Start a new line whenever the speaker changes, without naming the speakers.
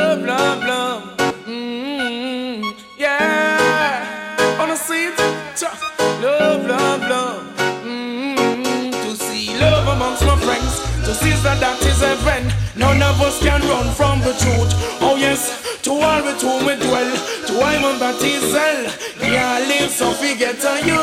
love, love, love. Yeah, wanna see it? Love, love, love. To see love amongst my friends, to see that is heaven. None of us can run from the truth. Oh yes, to all with whom we dwell, to all my that is hell. Yeah, live so forget on you.